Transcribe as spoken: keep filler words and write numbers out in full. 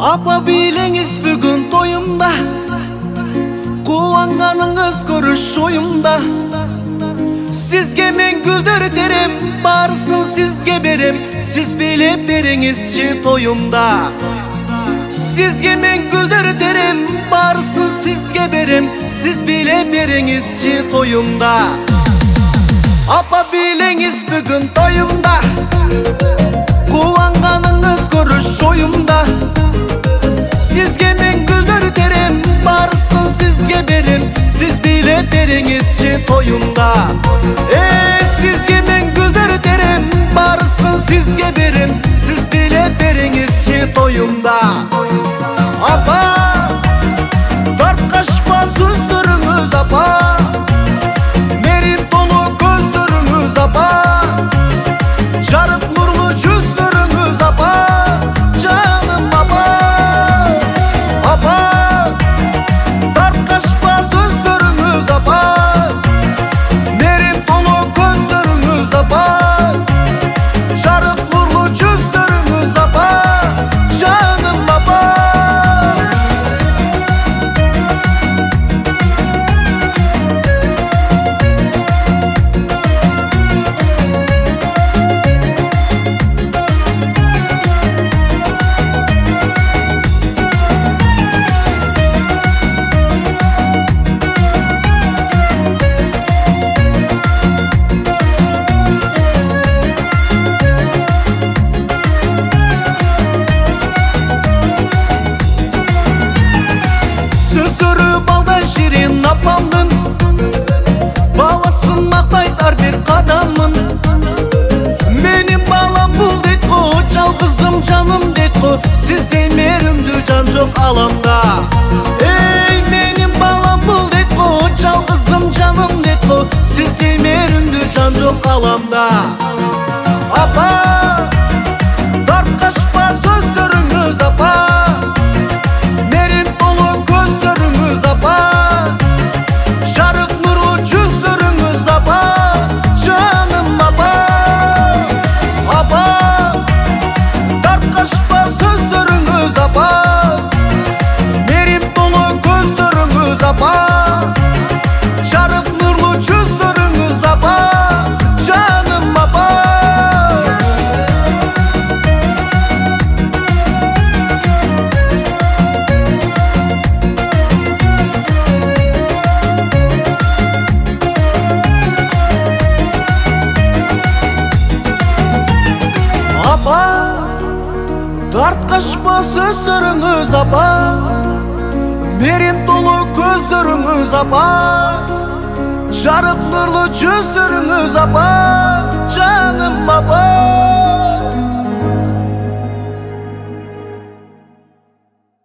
Апа билеңиз бүгүн тоюмда, кубанганыңыз көрүш оюмда. Сизге мен гүлдөр терем, барысын сизге берем, сиз билеп бериңизчи тоюмда. Сизге мен гүлдөр терем, барысын сизге берем, сиз билеп бериңизчи тоюмда. Апа билеңиз бүгүн тоюмда, кубанганыңыз көрүш оюмда. Сизге мен гүлдөр терем, барысын сизге берем, сиз билеп бериңизчи тоюмда. Эй, сизге мен гүлдөр терем, барысын сизге берем, сиз билеп бериңизчи тоюмда. Апа, тарткашпа сөздөрүңүз апа, мээрим толуу көздөрүңүз апа, жарык нурлуу жүздөрүңүз апа, жаным апа. Апа, тарткашпа сөздөрүңүз апа, мээрим толуу көздөрүңүз апа, жарык нурлуу жүздөрүңүз апа, жаным апа. Сөзөрү балдай ширин апамдын, баласын мактайт ар бир кадамын. Менин балам бул дейт го, жалгызым жаным дейт го, сиздей мээримдүү жан жок аламда. Эй, менин балам бул дейт го, жалгызым жаным дейт го, сиздей мээримдүү жан жок аламда. Апа, тарткашпа сөздөрүңүз апа, мээрим толуу көздөрүңүз апа, жарык нурлуу жүздөрүңүз апа, жаным апа. Апа, тарткашпа сөздөрүңүз апа, мээрим толуу көздөрүңүз апа, жарык нурлуу жүздөрүңүз апа, жаным апа. Апа, тарткашпа сөздөрүңүз апа, мээрим толуу көздөрүңүз апа, жарык нурлуу жүздөрүңүз апа, жаным апа.